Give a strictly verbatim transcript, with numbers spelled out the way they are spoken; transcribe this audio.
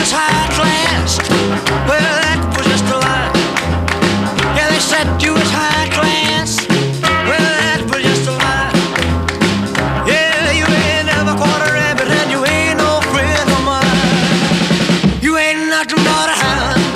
was high class. Well, that was just a lie. Yeah, they said you was high class. Well, that was just a lie. Yeah, you ain't never caught a rabbit and you ain't no friend of mine. You ain't nothing but a hound.